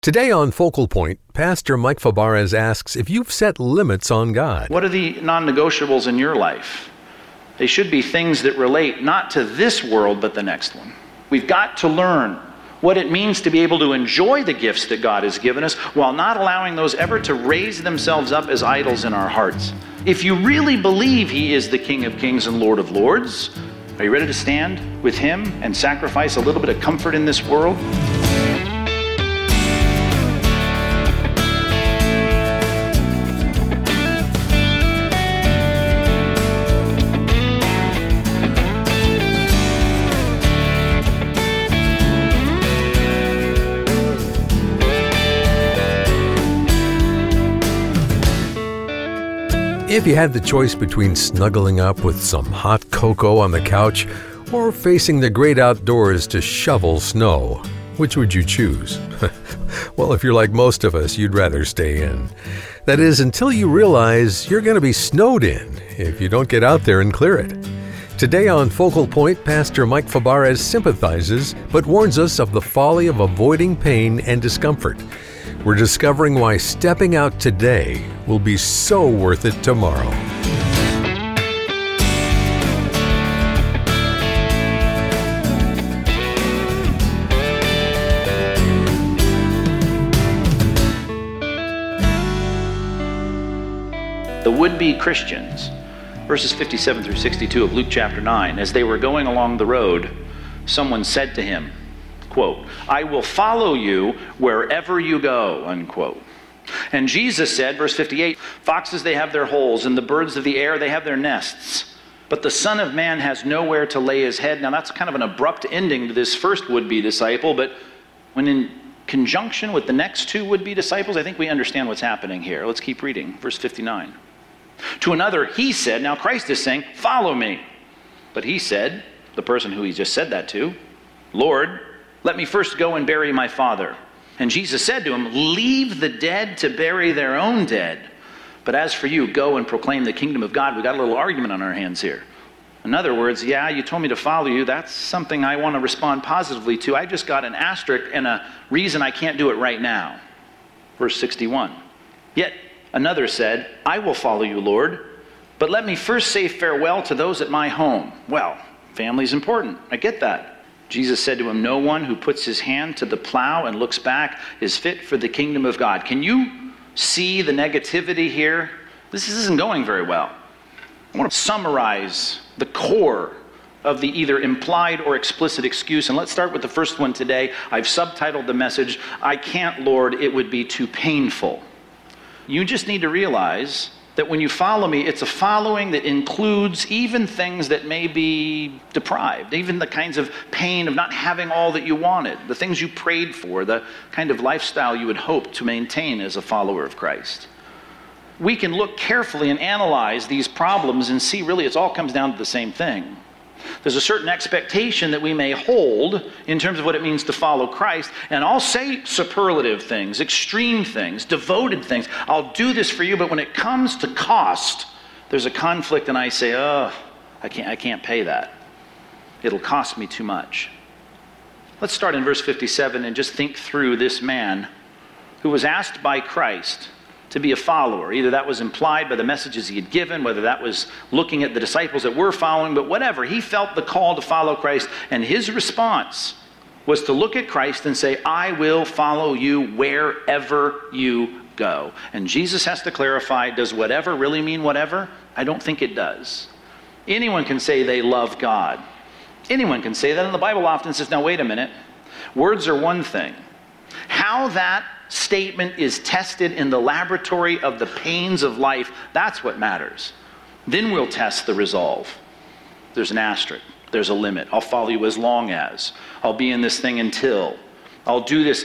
Today on Focal Point, Pastor Mike Fabarez asks if you've set limits on God. What are the non-negotiables in your life? They should be things that relate not to this world, but the next one. We've got to learn what it means to be able to enjoy the gifts that God has given us while not allowing those ever to raise themselves up as idols in our hearts. If you really believe He is the King of Kings and Lord of Lords, are you ready to stand with Him and sacrifice a little bit of comfort in this world? If you had the choice between snuggling up with some hot cocoa on the couch or facing the great outdoors to shovel snow, which would you choose? Well, if you're like most of us, you'd rather stay in. That is, until you realize you're going to be snowed in if you don't get out there and clear it. Today on Focal Point, Pastor Mike Fabarez sympathizes but warns us of the folly of avoiding pain and discomfort. We're discovering why stepping out today will be so worth it tomorrow. The would-be Christians, verses 57 through 62 of Luke chapter 9, as they were going along the road, someone said to him, quote, "I will follow you wherever you go," unquote. And Jesus said, verse 58, "Foxes, they have their holes, and the birds of the air, they have their nests. But the Son of Man has nowhere to lay his head." Now that's kind of an abrupt ending to this first would-be disciple, but when in conjunction with the next two would-be disciples, I think we understand what's happening here. Let's keep reading, verse 59. To another, he said, now Christ is saying, "Follow me." But he said, the person who he just said that to, "Lord, let me first go and bury my father." And Jesus said to him, "Leave the dead to bury their own dead. But as for you, go and proclaim the kingdom of God." We got a little argument on our hands here. In other words, yeah, you told me to follow you. That's something I want to respond positively to. I just got an asterisk and a reason I can't do it right now. Verse 61. Yet another said, "I will follow you, Lord, but let me first say farewell to those at my home." Well, family's important. I get that. Jesus said to him, "No one who puts his hand to the plow and looks back is fit for the kingdom of God." Can you see the negativity here? This isn't going very well. I want to summarize the core of the either implied or explicit excuse. And let's start with the first one today. I've subtitled the message, "I can't, Lord, it would be too painful." You just need to realize that when you follow me, it's a following that includes even things that may be deprived, even the kinds of pain of not having all that you wanted, the things you prayed for, the kind of lifestyle you would hope to maintain as a follower of Christ. We can look carefully and analyze these problems and see really it all comes down to the same thing. There's a certain expectation that we may hold in terms of what it means to follow Christ. And I'll say superlative things, extreme things, devoted things. I'll do this for you, but when it comes to cost, there's a conflict and I say, I can't pay that. It'll cost me too much. Let's start in verse 57 and just think through this man who was asked by Christ to be a follower. Either that was implied by the messages he had given, whether that was looking at the disciples that were following, but whatever. He felt the call to follow Christ, and his response was to look at Christ and say, "I will follow you wherever you go." And Jesus has to clarify, does whatever really mean whatever? I don't think it does. Anyone can say they love God. Anyone can say that, and the Bible often says, now wait a minute. Words are one thing. How that statement is tested in the laboratory of the pains of life, that's what matters. Then we'll test the resolve. There's an asterisk. There's a limit. I'll follow you as long as. I'll be in this thing until. I'll do this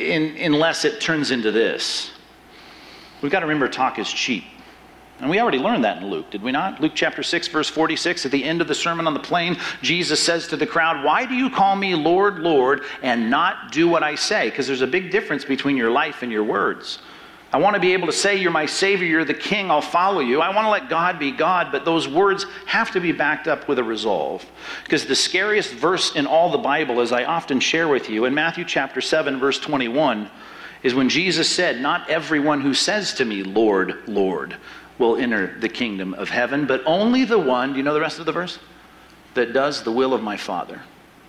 unless it turns into this. We've got to remember talk is cheap. And we already learned that in Luke, did we not? Luke chapter 6, verse 46, at the end of the Sermon on the Plain, Jesus says to the crowd, "Why do you call me Lord, Lord, and not do what I say?" Because there's a big difference between your life and your words. I want to be able to say, "You're my Savior, you're the King, I'll follow you." I want to let God be God, but those words have to be backed up with a resolve. Because the scariest verse in all the Bible, as I often share with you, in Matthew chapter 7, verse 21, is when Jesus said, "Not everyone who says to me, 'Lord, Lord,' will enter the kingdom of heaven, but only the one," do you know the rest of the verse? "That does the will of my Father."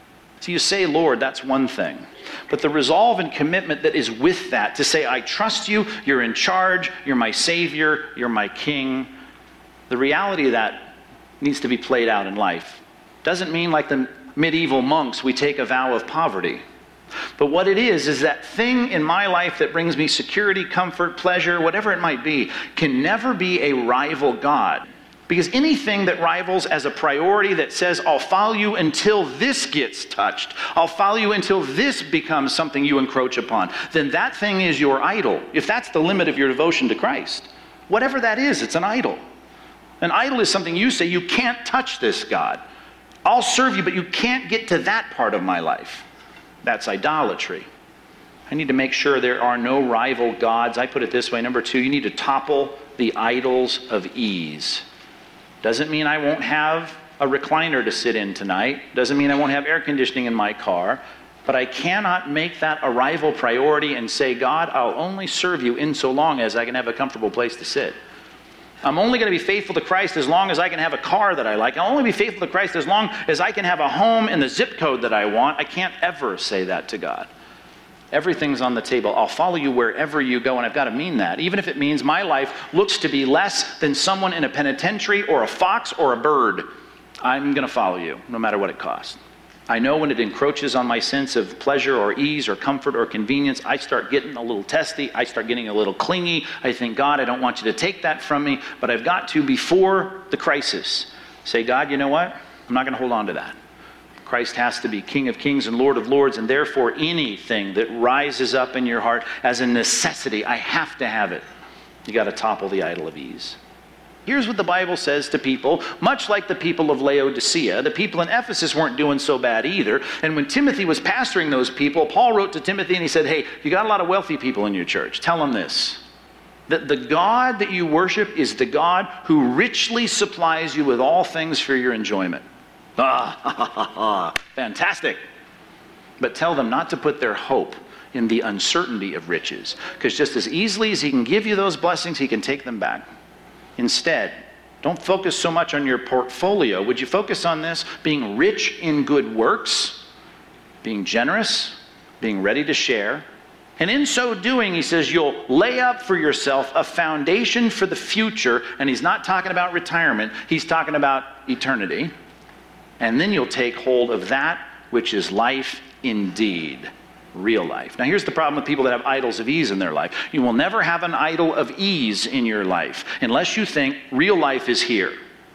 So you say, "Lord," that's one thing. But the resolve and commitment that is with that, to say, "I trust you, you're in charge, you're my Savior, you're my King," the reality of that needs to be played out in life. Doesn't mean like the medieval monks, we take a vow of poverty. But what it is that thing in my life that brings me security, comfort, pleasure, whatever it might be, can never be a rival God. Because anything that rivals as a priority that says, "I'll follow you until this gets touched, I'll follow you until this becomes something you encroach upon," then that thing is your idol. If that's the limit of your devotion to Christ, whatever that is, it's an idol. An idol is something you say, "You can't touch this, God. I'll serve you, but you can't get to that part of my life." That's idolatry. I need to make sure there are no rival gods. I put it this way. Number 2, you need to topple the idols of ease. Doesn't mean I won't have a recliner to sit in tonight. Doesn't mean I won't have air conditioning in my car. But I cannot make that a rival priority and say, "God, I'll only serve you in so long as I can have a comfortable place to sit. I'm only going to be faithful to Christ as long as I can have a car that I like. I'll only be faithful to Christ as long as I can have a home in the zip code that I want." I can't ever say that to God. Everything's on the table. I'll follow you wherever you go, and I've got to mean that. Even if it means my life looks to be less than someone in a penitentiary or a fox or a bird, I'm going to follow you, no matter what it costs. I know when it encroaches on my sense of pleasure or ease or comfort or convenience, I start getting a little testy. I start getting a little clingy. I think, "God, I don't want you to take that from me." But I've got to, before the crisis, say, "God, you know what? I'm not going to hold on to that. Christ has to be King of Kings and Lord of Lords, and therefore anything that rises up in your heart as a necessity, I have to have it." You got to topple the idol of ease. Here's what the Bible says to people, much like the people of Laodicea. The people in Ephesus weren't doing so bad either. And when Timothy was pastoring those people, Paul wrote to Timothy and he said, "Hey, you got a lot of wealthy people in your church. Tell them this, that the God that you worship is the God who richly supplies you with all things for your enjoyment." Fantastic. But tell them not to put their hope in the uncertainty of riches, because just as easily as he can give you those blessings, he can take them back. Instead, don't focus so much on your portfolio. Would you focus on this? Being rich in good works, being generous, being ready to share. And in so doing, he says, you'll lay up for yourself a foundation for the future. And he's not talking about retirement. He's talking about eternity. And then you'll take hold of that which is life indeed. Real life. Now here's the problem with people that have idols of ease in their life. You will never have an idol of ease in your life unless you think real life is here.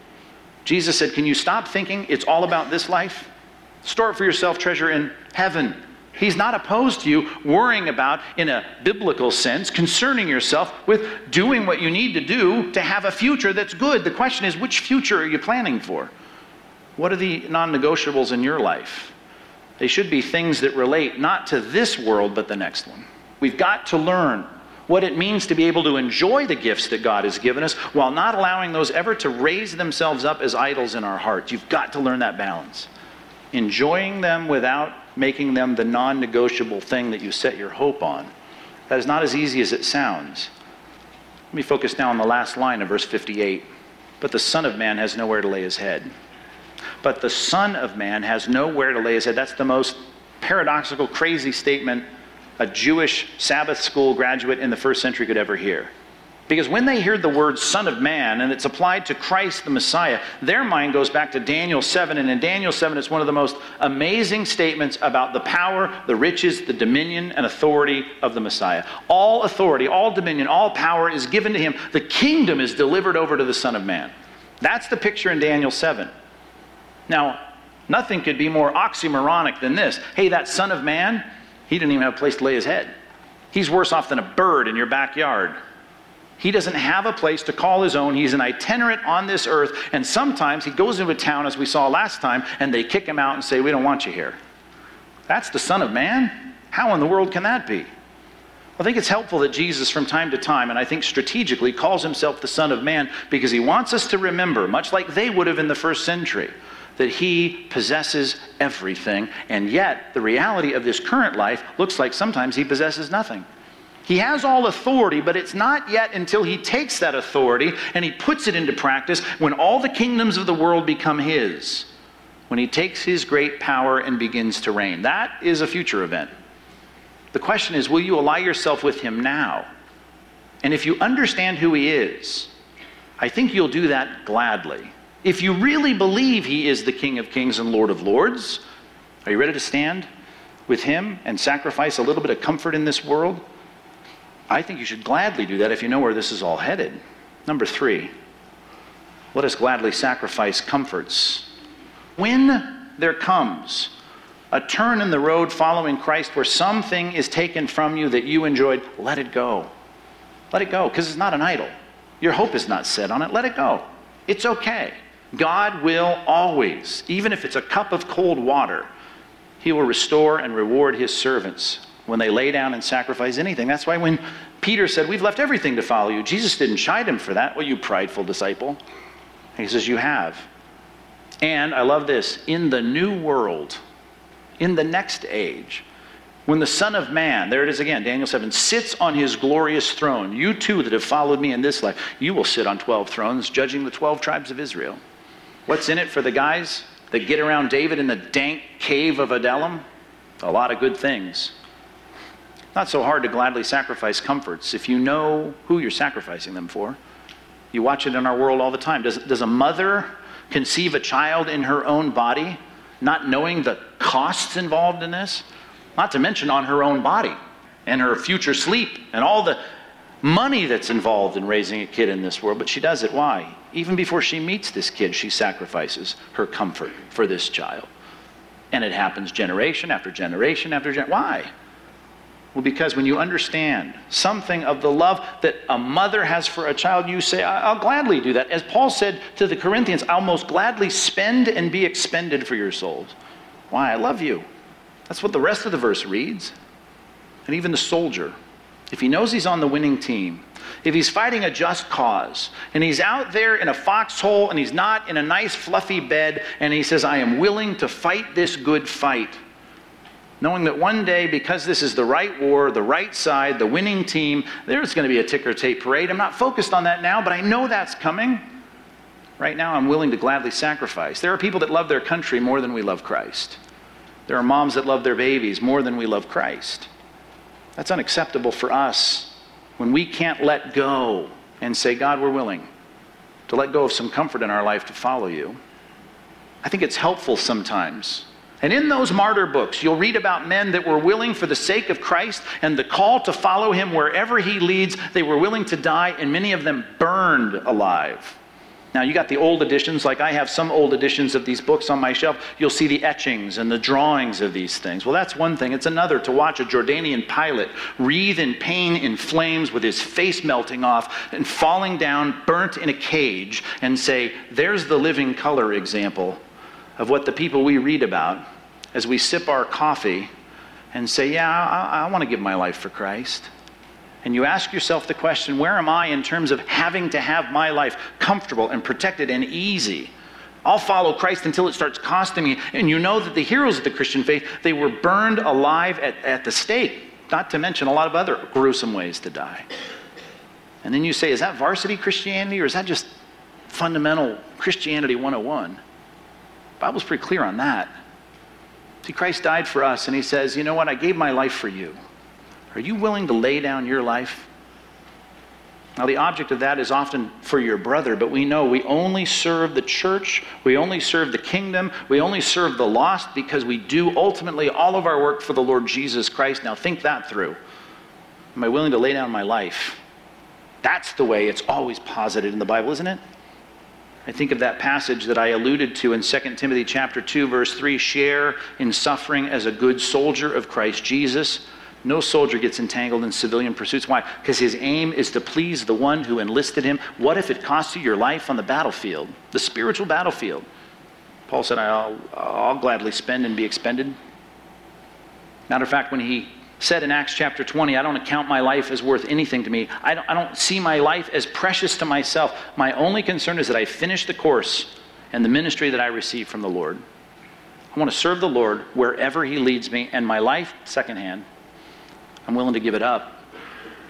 Jesus said, "Can you stop thinking it's all about this life? Store up for yourself treasure in heaven." He's not opposed to you worrying about, in a biblical sense, concerning yourself with doing what you need to do to have a future that's good. The question is, which future are you planning for? What are the non-negotiables in your life? They should be things that relate not to this world, but the next one. We've got to learn what it means to be able to enjoy the gifts that God has given us while not allowing those ever to raise themselves up as idols in our hearts. You've got to learn that balance. Enjoying them without making them the non-negotiable thing that you set your hope on. That is not as easy as it sounds. Let me focus now on the last line of verse 58. But the Son of Man has nowhere to lay his head. But the Son of Man has nowhere to lay his head. That's the most paradoxical, crazy statement a Jewish Sabbath school graduate in the first century could ever hear. Because when they hear the word Son of Man, and it's applied to Christ the Messiah, their mind goes back to Daniel 7. And in Daniel 7, it's one of the most amazing statements about the power, the riches, the dominion, and authority of the Messiah. All authority, all dominion, all power is given to him. The kingdom is delivered over to the Son of Man. That's the picture in Daniel 7. Now, nothing could be more oxymoronic than this. Hey, that Son of Man, he didn't even have a place to lay his head. He's worse off than a bird in your backyard. He doesn't have a place to call his own. He's an itinerant on this earth. And sometimes he goes into a town, as we saw last time, and they kick him out and say, "We don't want you here." That's the Son of Man? How in the world can that be? I think it's helpful that Jesus from time to time, and I think strategically, calls himself the Son of Man because he wants us to remember, much like they would have in the first century, that he possesses everything. And yet, the reality of this current life looks like sometimes he possesses nothing. He has all authority, but it's not yet until he takes that authority and he puts it into practice when all the kingdoms of the world become his. When he takes his great power and begins to reign. That is a future event. The question is, will you ally yourself with him now? And if you understand who he is, I think you'll do that gladly. If you really believe he is the King of Kings and Lord of Lords, are you ready to stand with him and sacrifice a little bit of comfort in this world? I think you should gladly do that if you know where this is all headed. Number 3, let us gladly sacrifice comforts. When there comes a turn in the road following Christ where something is taken from you that you enjoyed, let it go. Let it go, because it's not an idol. Your hope is not set on it. Let it go. It's okay. God will always, even if it's a cup of cold water, he will restore and reward his servants when they lay down and sacrifice anything. That's why when Peter said, we've left everything to follow you, Jesus didn't chide him for that. Well, you prideful disciple. He says, you have. And I love this, in the new world, in the next age, when the Son of Man, there it is again, Daniel 7, sits on his glorious throne, you too that have followed me in this life, you will sit on 12 thrones, judging the 12 tribes of Israel. What's in it for the guys that get around David in the dank cave of Adullam? A lot of good things. Not so hard to gladly sacrifice comforts if you know who you're sacrificing them for. You watch it in our world all the time. Does a mother conceive a child in her own body, not knowing the costs involved in this? Not to mention on her own body and her future sleep and all the money that's involved in raising a kid in this world. But she does it. Why? Even before she meets this kid, she sacrifices her comfort for this child. And it happens generation after generation after generation. Why? Well, because when you understand something of the love that a mother has for a child, you say, I'll gladly do that. As Paul said to the Corinthians, I'll most gladly spend and be expended for your souls. Why? I love you. That's what the rest of the verse reads. And even the soldier, if he knows he's on the winning team, if he's fighting a just cause, and he's out there in a foxhole, and he's not in a nice fluffy bed, and he says, I am willing to fight this good fight, knowing that one day, because this is the right war, the right side, the winning team, there's going to be a ticker tape parade. I'm not focused on that now, but I know that's coming. Right now, I'm willing to gladly sacrifice. There are people that love their country more than we love Christ. There are moms that love their babies more than we love Christ. That's unacceptable for us when we can't let go and say, God, we're willing to let go of some comfort in our life to follow you. I think it's helpful sometimes. And in those martyr books, you'll read about men that were willing for the sake of Christ and the call to follow him wherever he leads. They were willing to die, and many of them burned alive. Now, you got the old editions, like I have some old editions of these books on my shelf. You'll see the etchings and the drawings of these things. Well, that's one thing. It's another to watch a Jordanian pilot wreathe in pain in flames with his face melting off and falling down, burnt in a cage, and say, there's the living color example of what the people we read about as we sip our coffee and say, yeah, I want to give my life for Christ. And you ask yourself the question, where am I in terms of having to have my life comfortable and protected and easy? I'll follow Christ until it starts costing me. And you know that the heroes of the Christian faith, they were burned alive at the stake, not to mention a lot of other gruesome ways to die. And then you say, is that varsity Christianity, or is that just fundamental Christianity 101? The Bible's pretty clear on that. See, Christ died for us, and he says, you know what, I gave my life for you. Are you willing to lay down your life? Now, the object of that is often for your brother, but we know we only serve the church, we only serve the kingdom, we only serve the lost because we do ultimately all of our work for the Lord Jesus Christ. Now, think that through. Am I willing to lay down my life? That's the way it's always posited in the Bible, isn't it? I think of that passage that I alluded to in 2 Timothy chapter 2, verse 3, share in suffering as a good soldier of Christ Jesus. No soldier gets entangled in civilian pursuits. Why? Because his aim is to please the one who enlisted him. What if it costs you your life on the battlefield, the spiritual battlefield? Paul said, I'll gladly spend and be expended. Matter of fact, when he said in Acts chapter 20, I don't account my life as worth anything to me. I don't see my life as precious to myself. My only concern is that I finish the course and the ministry that I receive from the Lord. I want to serve the Lord wherever he leads me, and my life, secondhand, I'm willing to give it up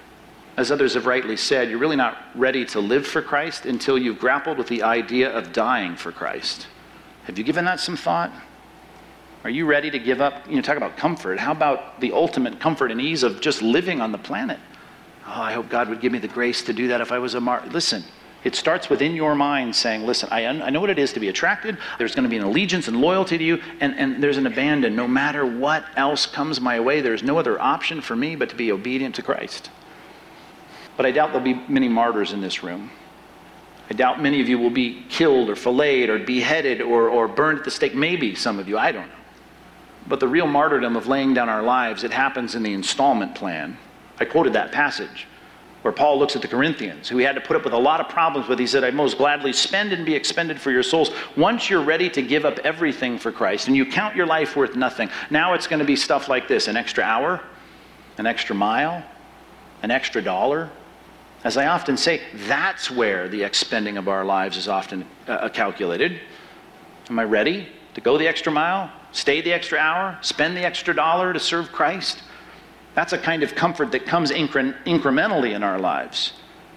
as others have rightly said, you're really not ready to live for Christ until you've grappled with the idea of dying for Christ. Have you given that some thought? Are you ready to give up? Talk about comfort. How about the ultimate comfort and ease of just living on the planet? Oh, I hope God would give me the grace to do that if I was a martyr. Listen, it starts within your mind saying, listen, I know what it is to be attracted. There's going to be an allegiance and loyalty to you, and there's an abandon. No matter what else comes my way, there's no other option for me but to be obedient to Christ. But I doubt there'll be many martyrs in this room. I doubt many of you will be killed or filleted or beheaded or burned at the stake. Maybe some of you, I don't know. But the real martyrdom of laying down our lives, it happens in the installment plan. I quoted that passage where Paul looks at the Corinthians, who he had to put up with a lot of problems with. He said, I'd most gladly spend and be expended for your souls. Once you're ready to give up everything for Christ and you count your life worth nothing, now it's going to be stuff like this: an extra hour, an extra mile, an extra dollar. As I often say, that's where the expending of our lives is often calculated. Am I ready to go the extra mile, stay the extra hour, spend the extra dollar to serve Christ? That's a kind of comfort that comes incrementally in our lives.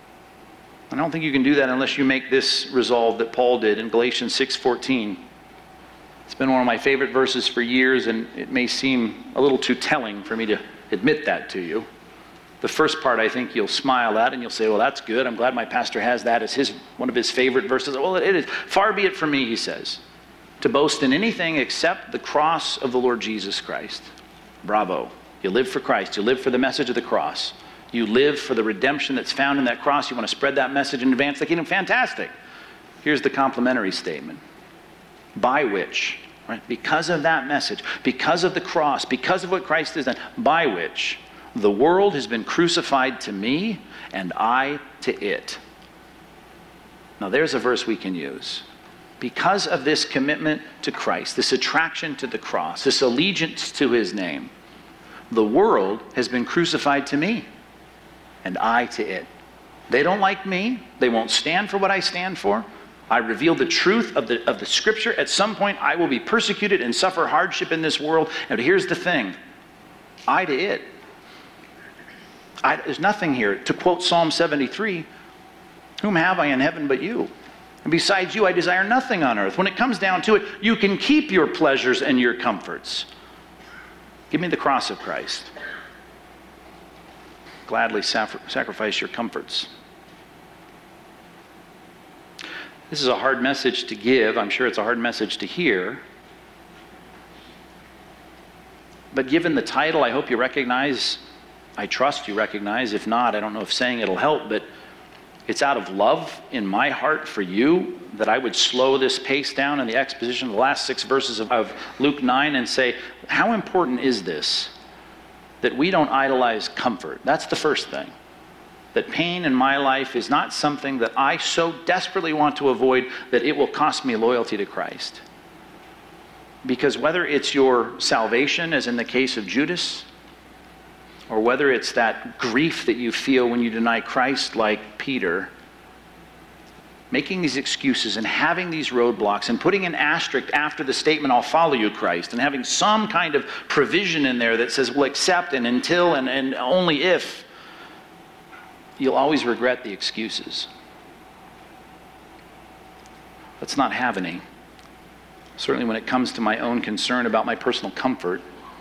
I don't think you can do that unless you make this resolve that Paul did in Galatians 6:14. It's been one of my favorite verses for years, and it may seem a little too telling for me to admit that to you. The first part I think you'll smile at and you'll say, well, that's good. I'm glad my pastor has that as one of his favorite verses. Well, it is. Far be it from me, he says, to boast in anything except the cross of the Lord Jesus Christ. Bravo. You live for Christ. You live for the message of the cross. You live for the redemption that's found in that cross. You want to spread that message and advance the kingdom. Fantastic. Here's the complementary statement. By which, right, because of that message, because of the cross, because of what Christ has done, by which the world has been crucified to me and I to it. Now there's a verse we can use. Because of this commitment to Christ, this attraction to the cross, this allegiance to his name, the world has been crucified to me and I to it. They don't like me. They won't stand for what I stand for. I reveal the truth of the scripture. At some point I will be persecuted and suffer hardship in this world. And here's the thing. I to it. There's nothing here. To quote Psalm 73, whom have I in heaven but you? And besides you, I desire nothing on earth. When it comes down to it, you can keep your pleasures and your comforts. Give me the cross of Christ. Gladly sacrifice your comforts. This is a hard message to give. I'm sure it's a hard message to hear. But given the title, I hope you recognize, I trust you recognize. If not, I don't know if saying it'll help, but it's out of love in my heart for you that I would slow this pace down in the exposition of the last 6 verses of Luke 9 and say, how important is this? That we don't idolize comfort. That's the first thing. That pain in my life is not something that I so desperately want to avoid that it will cost me loyalty to Christ. Because whether it's your salvation, as in the case of Judas, or whether it's that grief that you feel when you deny Christ like Peter, making these excuses and having these roadblocks and putting an asterisk after the statement, I'll follow you, Christ, and having some kind of provision in there that says, well, except and until and only if, you'll always regret the excuses. Let's not have any. Certainly when it comes to my own concern about my personal comfort,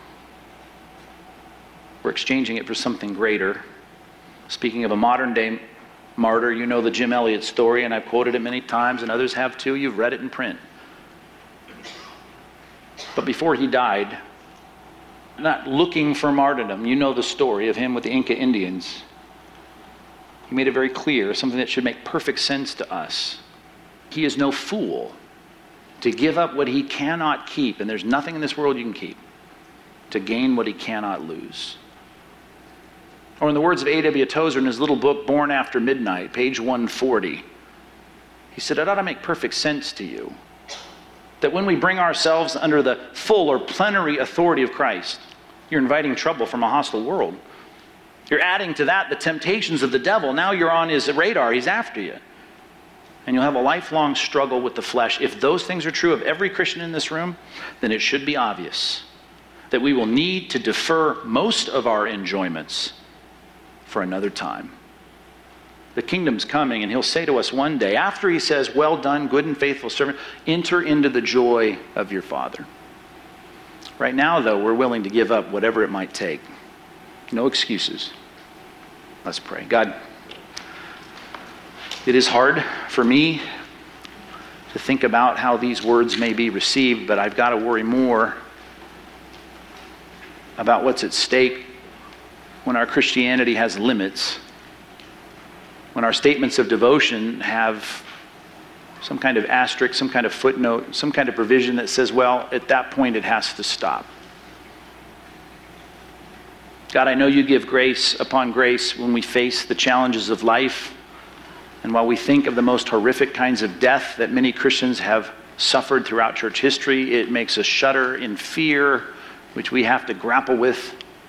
we're exchanging it for something greater. Speaking of a modern day martyr, you know the Jim Elliot story, and I've quoted it many times, and others have too. You've read it in print. But before he died, not looking for martyrdom, you know the story of him with the Inca Indians. He made it very clear, something that should make perfect sense to us. He is no fool to give up what he cannot keep, and there's nothing in this world you can keep, to gain what he cannot lose. Or in the words of A.W. Tozer in his little book, Born After Midnight, page 140, he said, it ought to make perfect sense to you that when we bring ourselves under the full or plenary authority of Christ, you're inviting trouble from a hostile world. You're adding to that the temptations of the devil. Now you're on his radar. He's after you. And you'll have a lifelong struggle with the flesh. If those things are true of every Christian in this room, then it should be obvious that we will need to defer most of our enjoyments for another time. The kingdom's coming, and he'll say to us one day, after he says, well done, good and faithful servant, enter into the joy of your Father. Right now, though, we're willing to give up whatever it might take. No excuses. Let's pray. God, it is hard for me to think about how these words may be received, but I've got to worry more about what's at stake when our Christianity has limits, when our statements of devotion have some kind of asterisk, some kind of footnote, some kind of provision that says, well, at that point it has to stop. God, I know you give grace upon grace when we face the challenges of life. And while we think of the most horrific kinds of death that many Christians have suffered throughout church history, it makes us shudder in fear, which we have to grapple with.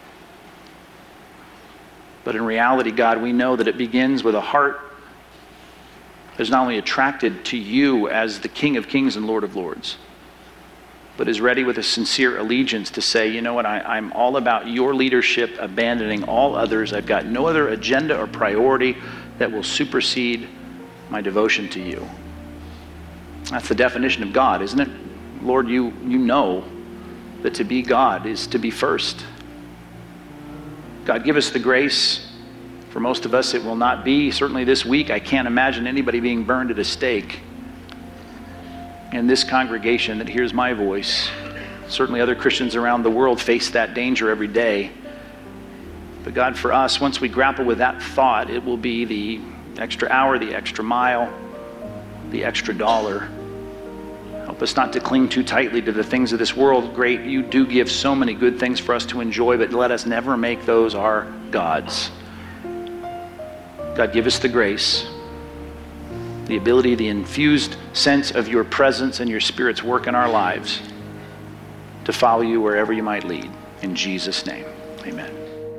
But in reality, God, we know that it begins with a heart that is not only attracted to you as the King of Kings and Lord of Lords, but is ready with a sincere allegiance to say, you know what, I'm all about your leadership, abandoning all others. I've got no other agenda or priority that will supersede my devotion to you. That's the definition of God, isn't it? Lord, you know that to be God is to be first. God, give us the grace. For most of us, it will not be. Certainly this week, I can't imagine anybody being burned at a stake. In this congregation that hears my voice, certainly other Christians around the world face that danger every day. But God, for us, once we grapple with that thought, it will be the extra hour, the extra mile, the extra dollar. Help us not to cling too tightly to the things of this world. Great, you do give so many good things for us to enjoy, but let us never make those our gods. God, give us the grace, the ability, the infused sense of your presence and your Spirit's work in our lives to follow you wherever you might lead. In Jesus' name, amen.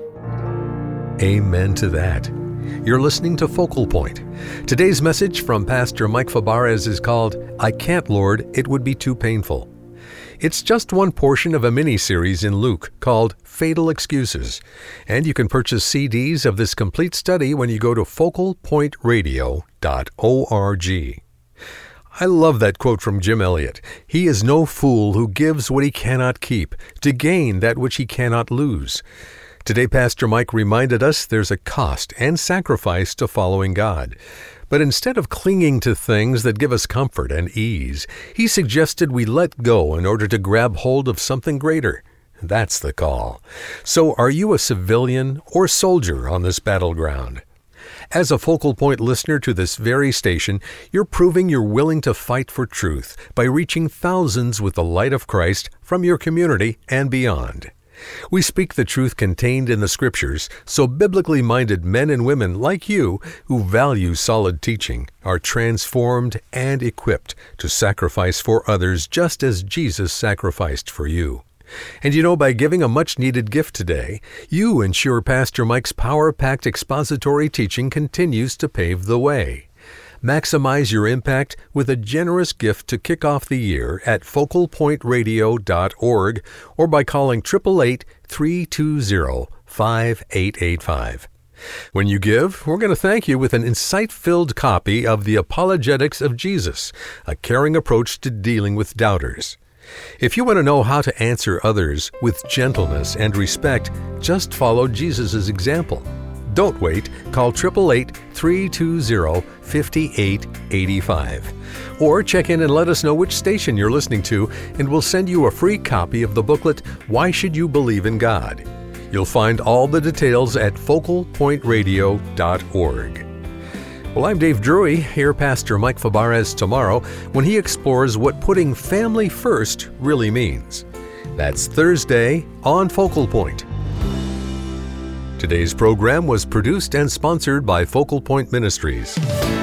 Amen to that. You're listening to Focal Point. Today's message from Pastor Mike Fabarez is called, I Can't, Lord, It Would Be Too Painful. It's just one portion of a mini-series in Luke called Fatal Excuses, and you can purchase CDs of this complete study when you go to focalpointradio.org. I love that quote from Jim Elliot. He is no fool who gives what he cannot keep, to gain that which he cannot lose. Today, Pastor Mike reminded us there's a cost and sacrifice to following God. But instead of clinging to things that give us comfort and ease, he suggested we let go in order to grab hold of something greater. That's the call. So are you a civilian or soldier on this battleground? As a Focal Point listener to this very station, you're proving you're willing to fight for truth by reaching thousands with the light of Christ from your community and beyond. We speak the truth contained in the Scriptures, so biblically minded men and women like you who value solid teaching are transformed and equipped to sacrifice for others just as Jesus sacrificed for you. And you know, by giving a much-needed gift today, you ensure Pastor Mike's power-packed expository teaching continues to pave the way. Maximize your impact with a generous gift to kick off the year at focalpointradio.org or by calling 888-320-5885. When you give, we're going to thank you with an insight-filled copy of The Apologetics of Jesus, a caring approach to dealing with doubters. If you want to know how to answer others with gentleness and respect, just follow Jesus' example. Don't wait. Call 888-320-5885. Or check in and let us know which station you're listening to, and we'll send you a free copy of the booklet, Why Should You Believe in God? You'll find all the details at focalpointradio.org. Well, I'm Dave Drury. Hear Pastor Mike Fabarez tomorrow when he explores what putting family first really means. That's Thursday on Focal Point. Today's program was produced and sponsored by Focal Point Ministries.